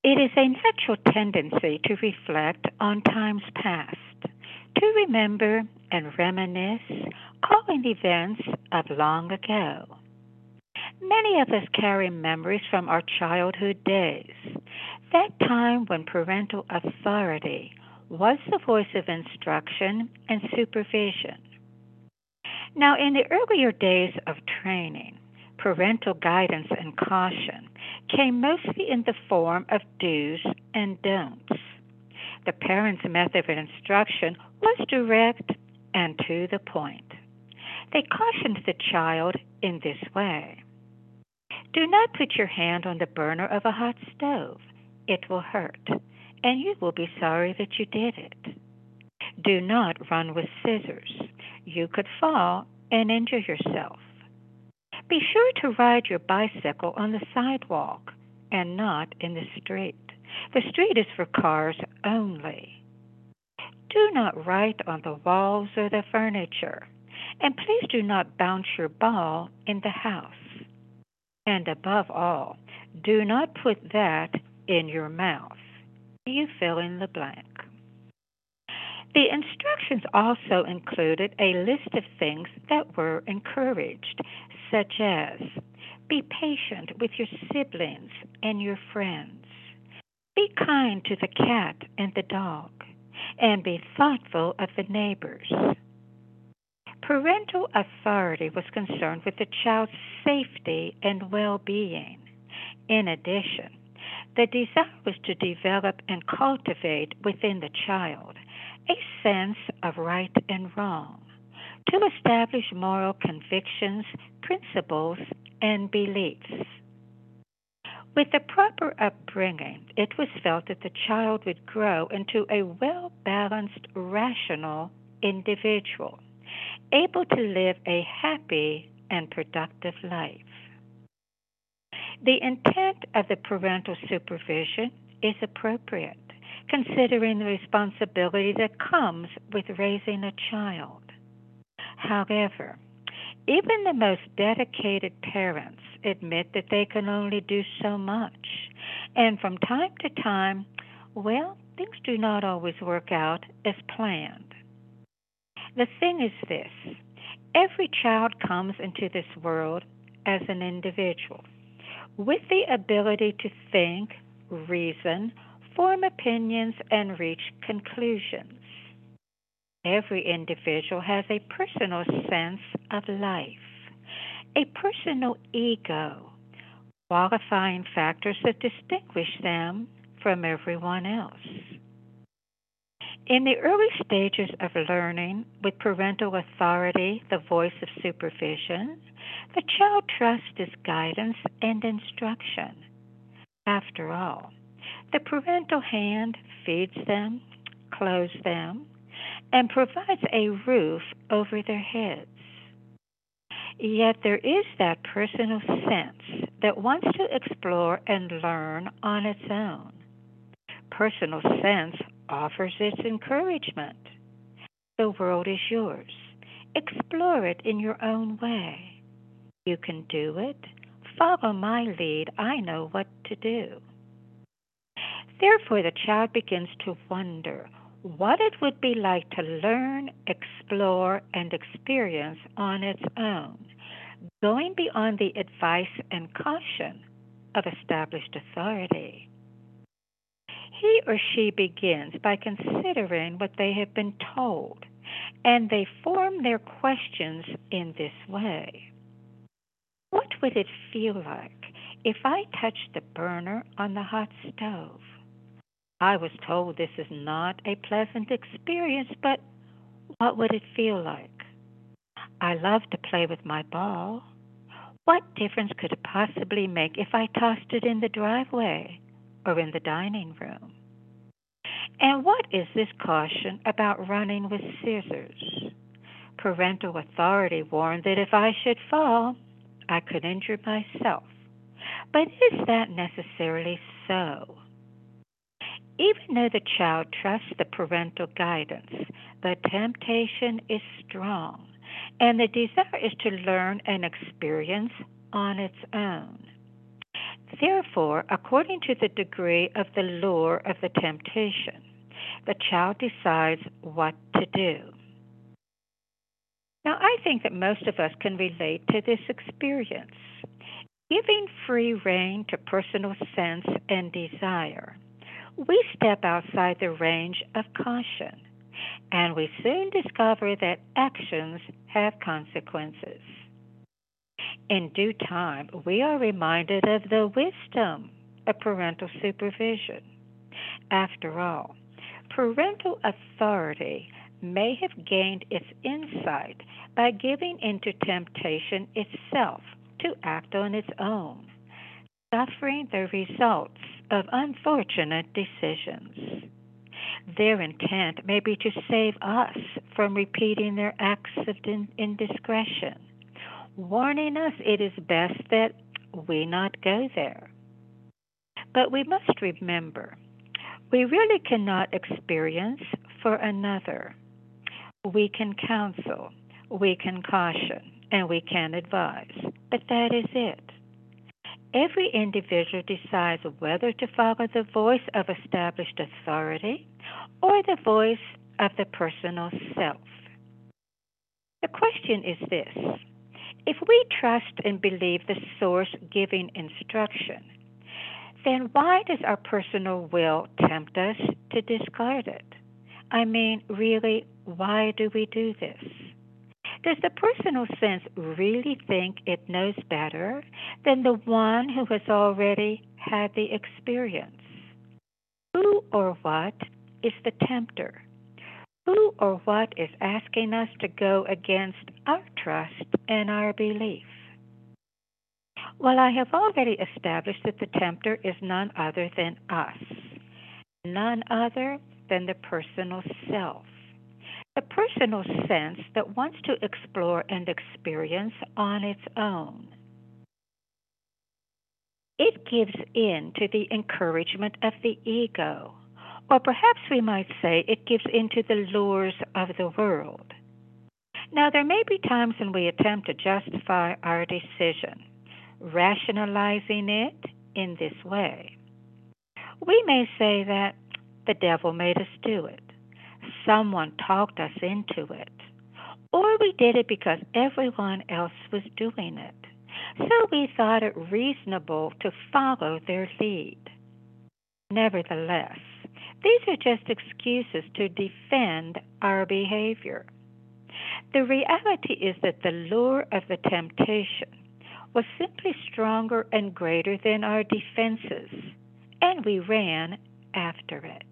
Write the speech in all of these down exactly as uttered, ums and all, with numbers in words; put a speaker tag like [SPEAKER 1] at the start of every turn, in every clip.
[SPEAKER 1] It is a natural tendency to reflect on times past, to remember and reminisce, calling events of long ago. Many of us carry memories from our childhood days, that time when parental authority was the voice of instruction and supervision. Now, in the earlier days of training, parental guidance and caution came mostly in the form of do's and don'ts. The parent's method of instruction was direct and to the point. They cautioned the child in this way: do not put your hand on the burner of a hot stove. It will hurt, and you will be sorry that you did it. Do not run with scissors. You could fall and injure yourself. Be sure to ride your bicycle on the sidewalk and not in the street. The street is for cars only. Do not write on the walls or the furniture. And please do not bounce your ball in the house. And above all, do not put that in your mouth. You fill in the blank. The instructions also included a list of things that were encouraged, such as be patient with your siblings and your friends, be kind to the cat and the dog, and be thoughtful of the neighbors. Parental authority was concerned with the child's safety and well being. In addition, the desire was to develop and cultivate within the child a sense of right and wrong, to establish moral convictions, principles, and beliefs. With the proper upbringing, it was felt that the child would grow into a well balanced, rational individual, able to live a happy and productive life. The intent of the parental supervision is appropriate, considering the responsibility that comes with raising a child. However, even the most dedicated parents admit that they can only do so much, and from time to time, well, things do not always work out as planned. The thing is this: every child comes into this world as an individual with the ability to think, reason, form opinions, and reach conclusions. Every individual has a personal sense of life, a personal ego, qualifying factors that distinguish them from everyone else. In the early stages of learning, with parental authority, the voice of supervision, the child trusts his guidance and instruction. After all, the parental hand feeds them, clothes them, and provides a roof over their heads. Yet there is that personal sense that wants to explore and learn on its own. Personal sense offers its encouragement. The world is yours. Explore it in your own way. You can do it. Follow my lead. I know what to do. Therefore, the child begins to wonder what it would be like to learn, explore, and experience on its own, going beyond the advice and caution of established authority. He or she begins by considering what they have been told, and they form their questions in this way. What would it feel like if I touched the burner on the hot stove? I was told this is not a pleasant experience, but what would it feel like? I love to play with my ball. What difference could it possibly make if I tossed it in the driveway or in the dining room? And what is this caution about running with scissors? Parental authority warned that if I should fall, I could injure myself. But is that necessarily so? Even though the child trusts the parental guidance, the temptation is strong, and the desire is to learn and experience on its own. Therefore, according to the degree of the lure of the temptation, the child decides what to do. Now, I think that most of us can relate to this experience. Giving free rein to personal sense and desire, we step outside the range of caution, and we soon discover that actions have consequences. In due time, we are reminded of the wisdom of parental supervision. After all, parental authority may have gained its insight by giving into temptation itself to act on its own, suffering the results of unfortunate decisions. Their intent may be to save us from repeating their acts of indiscretion, warning us it is best that we not go there. But we must remember, we really cannot experience for another. We can counsel, we can caution, and we can advise, but that is it. Every individual decides whether to follow the voice of established authority or the voice of the personal self. The question is this: if we trust and believe the source giving instruction, then why does our personal will tempt us to discard it? I mean, really, why do we do this? Does the personal sense really think it knows better than the one who has already had the experience? Who or what is the tempter? Who or what is asking us to go against our trust and our belief? Well, I have already established that the tempter is none other than us, none other than the personal self. The personal sense that wants to explore and experience on its own. It gives in to the encouragement of the ego, or perhaps we might say it gives in to the lures of the world. Now, there may be times when we attempt to justify our decision, rationalizing it in this way. We may say that the devil made us do it. Someone talked us into it. Or we did it because everyone else was doing it. So we thought it reasonable to follow their lead. Nevertheless, these are just excuses to defend our behavior. The reality is that the lure of the temptation was simply stronger and greater than our defenses, and we ran after it.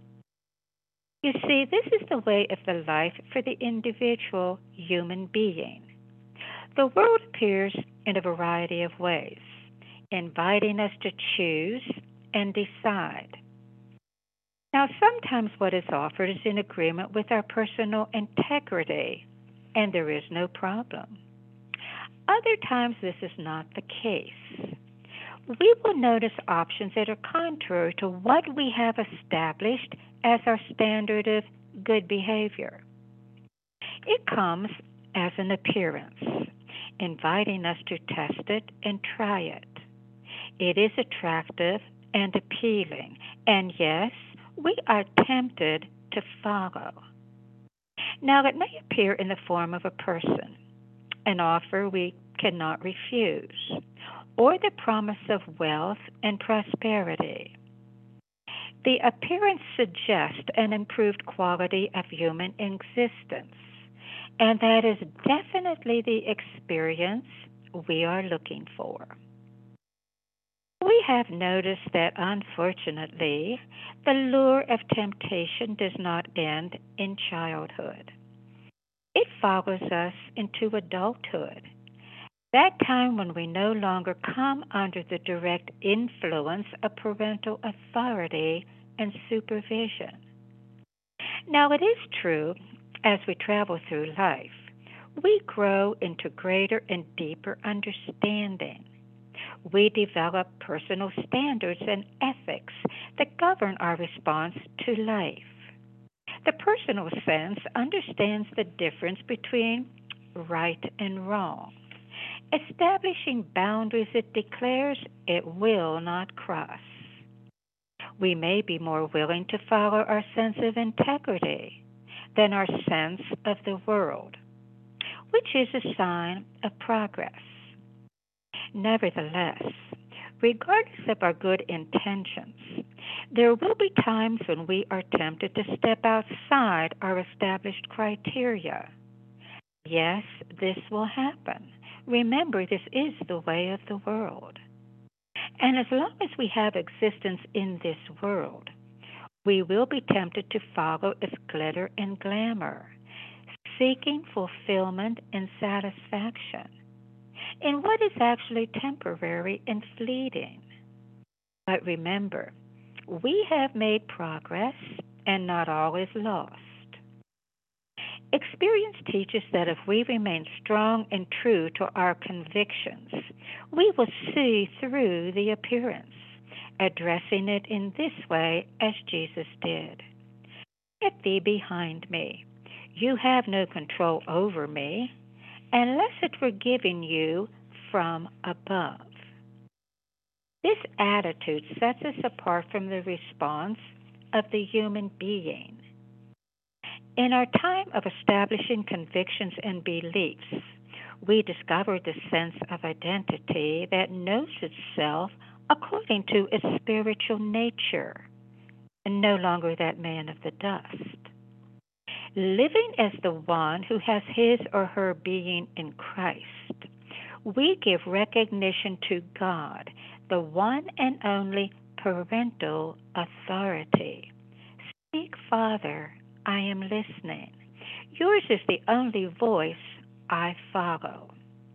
[SPEAKER 1] You see, this is the way of the life for the individual human being. The world appears in a variety of ways, inviting us to choose and decide. Now, sometimes what is offered is in agreement with our personal integrity, and there is no problem. Other times, this is not the case. We will notice options that are contrary to what we have established as our standard of good behavior. It comes as an appearance, inviting us to test it and try it. It is attractive and appealing, and yes, we are tempted to follow. Now, it may appear in the form of a person, an offer we cannot refuse, or the promise of wealth and prosperity. The appearance suggests an improved quality of human existence, and that is definitely the experience we are looking for. We have noticed that, unfortunately, the lure of temptation does not end in childhood. It follows us into adulthood, that time when we no longer come under the direct influence of parental authority and supervision. Now, it is true, as we travel through life, we grow into greater and deeper understanding. We develop personal standards and ethics that govern our response to life. The personal sense understands the difference between right and wrong, establishing boundaries it declares it will not cross. We may be more willing to follow our sense of integrity than our sense of the world, which is a sign of progress. Nevertheless, regardless of our good intentions, there will be times when we are tempted to step outside our established criteria. Yes, this will happen. Remember, this is the way of the world. And as long as we have existence in this world, we will be tempted to follow its glitter and glamour, seeking fulfillment and satisfaction in what is actually temporary and fleeting. But remember, we have made progress and not all is lost. Experience teaches that if we remain strong and true to our convictions, we will see through the appearance, addressing it in this way as Jesus did. Get thee behind me. You have no control over me, unless it were given you from above. This attitude sets us apart from the response of the human being. In our time of establishing convictions and beliefs, we discover the sense of identity that knows itself according to its spiritual nature, and no longer that man of the dust. Living as the one who has his or her being in Christ, we give recognition to God, the one and only parental authority. Speak, Father, I am listening. Yours is the only voice I follow.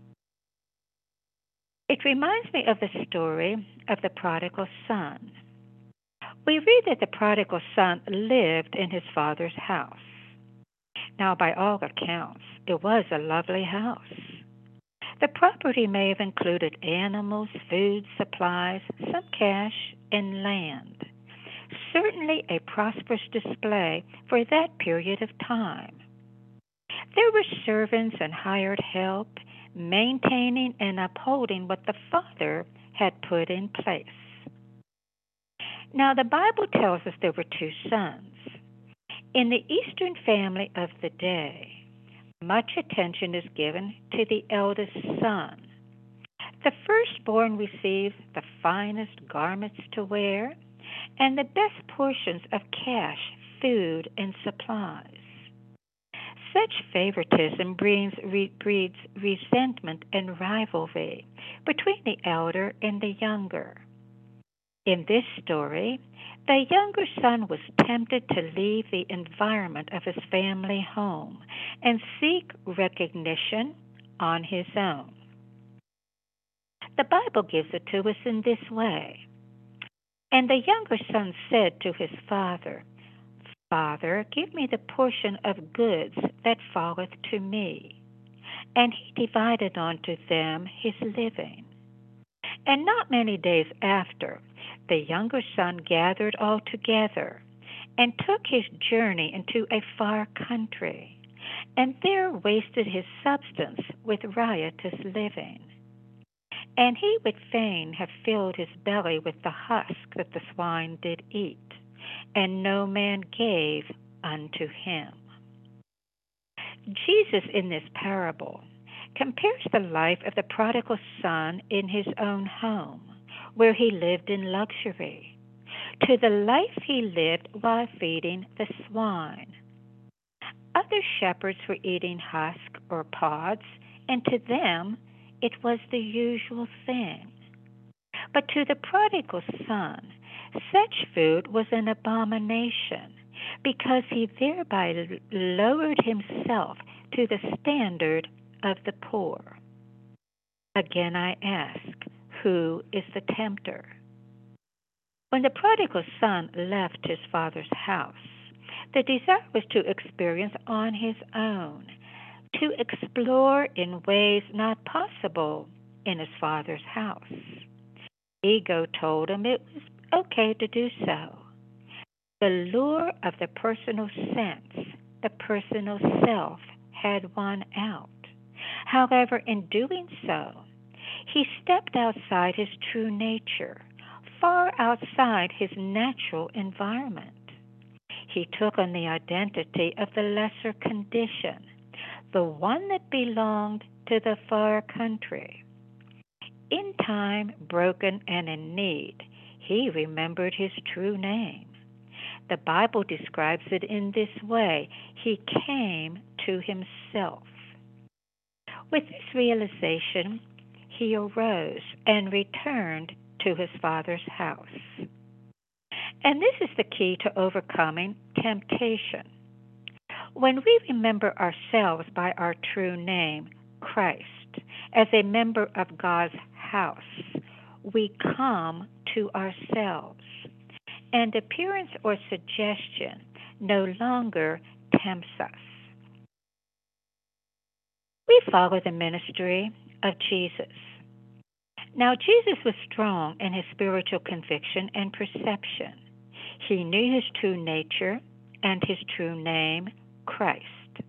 [SPEAKER 1] It reminds me of the story of the prodigal son. We read that the prodigal son lived in his father's house. Now, by all accounts, it was a lovely house. The property may have included animals, food, supplies, some cash, and land. Certainly a prosperous display for that period of time. There were servants and hired help, maintaining and upholding what the father had put in place. Now, the Bible tells us there were two sons. In the Eastern family of the day, much attention is given to the eldest son. The firstborn receives the finest garments to wear and the best portions of cash, food, and supplies. Such favoritism breeds, re- breeds resentment and rivalry between the elder and the younger. In this story, the younger son was tempted to leave the environment of his family home and seek recognition on his own. The Bible gives it to us in this way. And the younger son said to his father, Father, give me the portion of goods that falleth to me. And he divided unto them his living. And not many days after, the younger son gathered all together and took his journey into a far country, and there wasted his substance with riotous living. And he would fain have filled his belly with the husk that the swine did eat, and no man gave unto him. Jesus, in this parable, compares the life of the prodigal son in his own home, where he lived in luxury, to the life he lived while feeding the swine. Other shepherds were eating husk or pods, and to them it was the usual thing. But to the prodigal son, such food was an abomination, because he thereby lowered himself to the standard of the poor. Again I ask, who is the tempter? When the prodigal son left his father's house, the desire was to experience on his own, to explore in ways not possible in his father's house. Ego told him it was okay to do so. The lure of the personal sense, the personal self, had won out. However, in doing so, He stepped outside his true nature, far outside his natural environment. He took on the identity of the lesser condition, the one that belonged to the far country. In time, broken and in need, he remembered his true name. The Bible describes it in this way: he came to himself. With this realization, he arose and returned to his Father's house. And this is the key to overcoming temptation. When we remember ourselves by our true name, Christ, as a member of God's house, we come to ourselves, and appearance or suggestion no longer tempts us. We follow the ministry of Jesus. Now, Jesus was strong in his spiritual conviction and perception. He knew his true nature and his true name, Christ.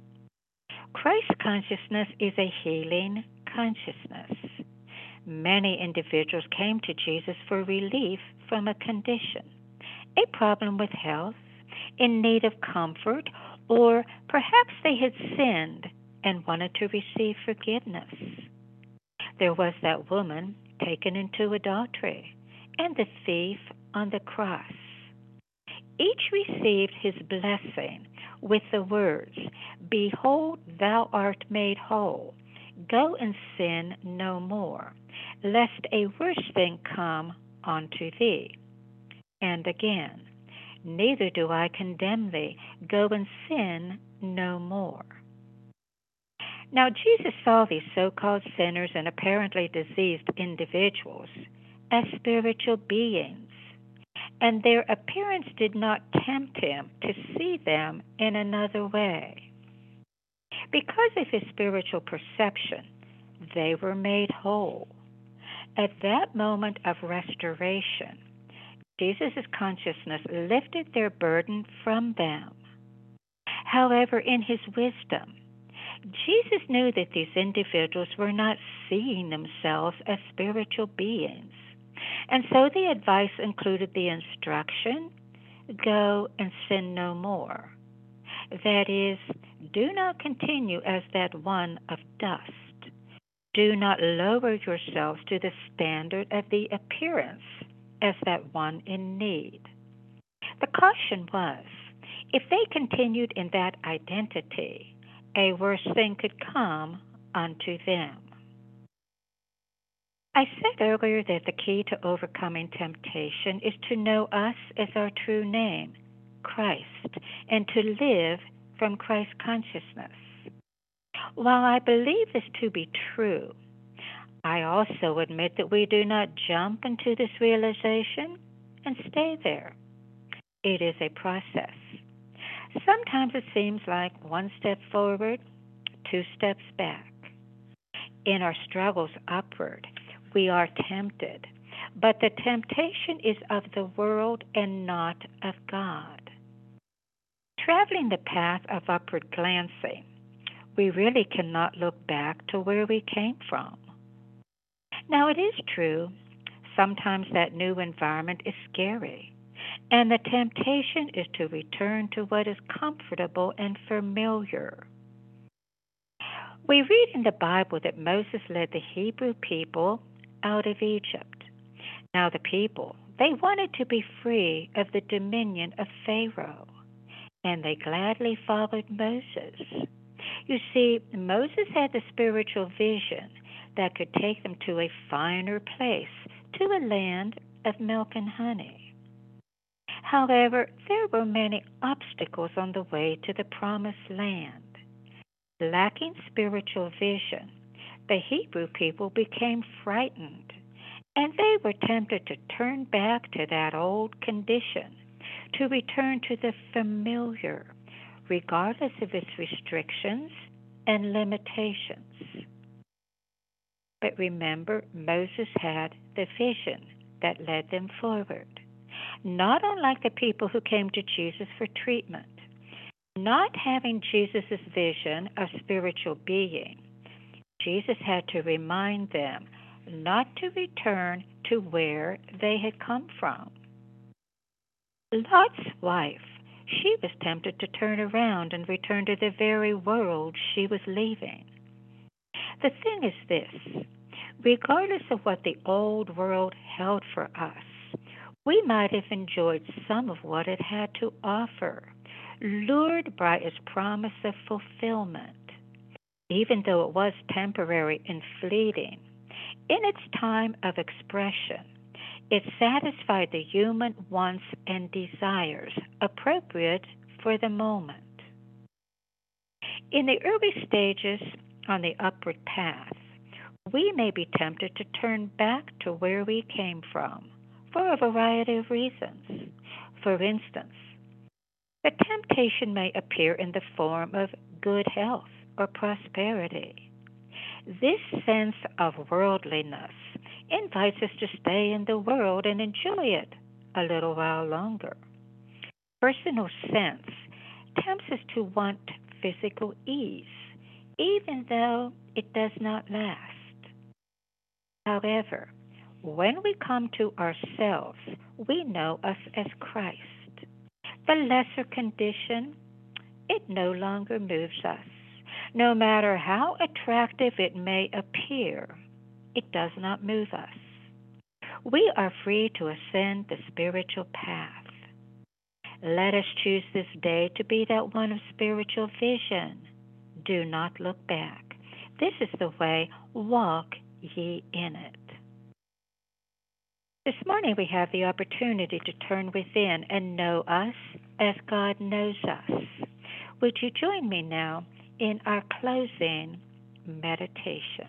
[SPEAKER 1] Christ consciousness is a healing consciousness. Many individuals came to Jesus for relief from a condition, a problem with health, in need of comfort, or perhaps they had sinned and wanted to receive forgiveness. There was that woman taken into adultery and the thief on the cross. Each received his blessing with the words, "Behold, thou art made whole. Go and sin no more, lest a worse thing come unto thee." And again, "Neither do I condemn thee. Go and sin no more." Now, Jesus saw these so-called sinners and apparently diseased individuals as spiritual beings, and their appearance did not tempt him to see them in another way. Because of his spiritual perception, they were made whole. At that moment of restoration, Jesus' consciousness lifted their burden from them. However, in his wisdom, Jesus knew that these individuals were not seeing themselves as spiritual beings, and so the advice included the instruction, "Go and sin no more." That is, do not continue as that one of dust. Do not lower yourselves to the standard of the appearance as that one in need. The caution was, if they continued in that identity, a worse thing could come unto them. I said earlier that the key to overcoming temptation is to know us as our true name, Christ, and to live from Christ consciousness. While I believe this to be true, I also admit that we do not jump into this realization and stay there. It is a process. Sometimes it seems like one step forward, two steps back. In our struggles upward, we are tempted, but the temptation is of the world and not of God. Traveling the path of upward glancing, we really cannot look back to where we came from. Now, it is true, sometimes that new environment is scary, and the temptation is to return to what is comfortable and familiar. We read in the Bible that Moses led the Hebrew people out of Egypt. Now, the people, they wanted to be free of the dominion of Pharaoh, and they gladly followed Moses. You see, Moses had the spiritual vision that could take them to a finer place, to a land of milk and honey. However, there were many obstacles on the way to the promised land. Lacking spiritual vision, the Hebrew people became frightened, and they were tempted to turn back to that old condition, to return to the familiar, regardless of its restrictions and limitations. But remember, Moses had the vision that led them forward. Not unlike the people who came to Jesus for treatment. Not having Jesus' vision of spiritual being, Jesus had to remind them not to return to where they had come from. Lot's wife, she was tempted to turn around and return to the very world she was leaving. The thing is this: regardless of what the old world held for us, we might have enjoyed some of what it had to offer, lured by its promise of fulfillment. Even though it was temporary and fleeting, in its time of expression, it satisfied the human wants and desires appropriate for the moment. In the early stages on the upward path, we may be tempted to turn back to where we came from for a variety of reasons. For instance, the temptation may appear in the form of good health or prosperity. This sense of worldliness invites us to stay in the world and enjoy it a little while longer. Personal sense tempts us to want physical ease, even though it does not last. However, when we come to ourselves, we know us as Christ. The lesser condition, it no longer moves us. No matter how attractive it may appear, it does not move us. We are free to ascend the spiritual path. Let us choose this day to be that one of spiritual vision. Do not look back. This is the way, walk ye in it. This morning we have the opportunity to turn within and know us as God knows us. Would you join me now in our closing meditation?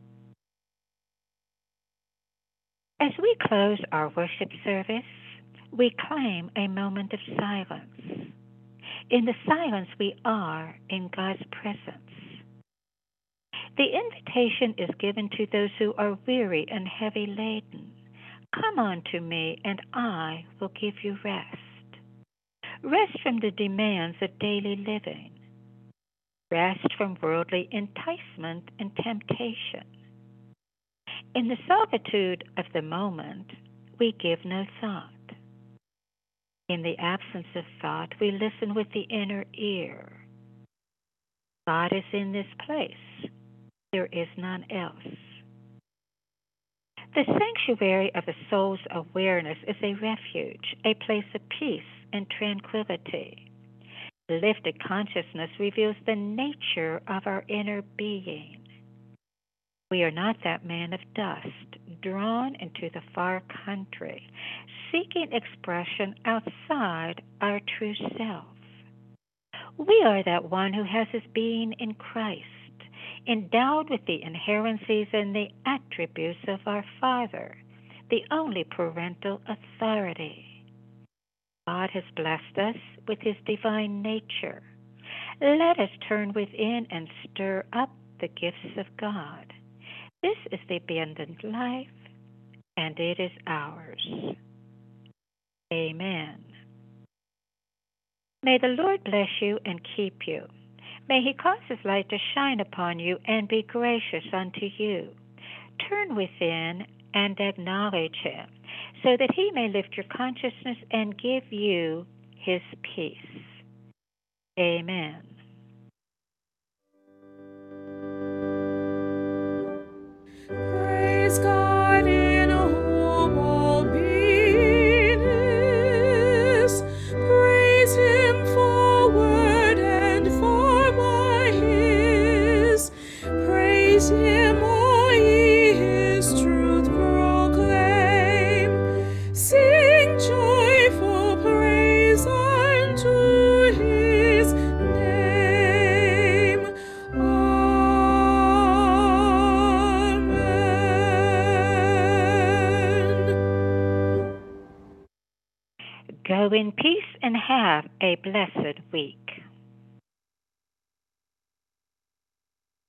[SPEAKER 1] As we close our worship service, we claim a moment of silence. In the silence, we are in God's presence. The invitation is given to those who are weary and heavy laden. Come unto me, and I will give you rest. Rest from the demands of daily living. Rest from worldly enticement and temptation. In the solitude of the moment, we give no thought. In the absence of thought, we listen with the inner ear. God is in this place. There is none else. The sanctuary of the soul's awareness is a refuge, a place of peace and tranquility. Lifted consciousness reveals the nature of our inner being. We are not that man of dust, drawn into the far country, seeking expression outside our true self. We are that one who has his being in Christ, endowed with the inherencies and the attributes of our Father, the only parental authority. God has blessed us with his divine nature. Let us turn within and stir up the gifts of God. This is the abundant life, and it is ours. Amen. May the Lord bless you and keep you. May he cause his light to shine upon you and be gracious unto you. Turn within and acknowledge him, so that he may lift your consciousness and give you his peace. Amen.
[SPEAKER 2] Praise God in whom all being is. Praise him forward and for by his. Praise him, all ye his truth proclaim. Sing joyful praise unto his name.
[SPEAKER 1] Go in peace and have a blessed week.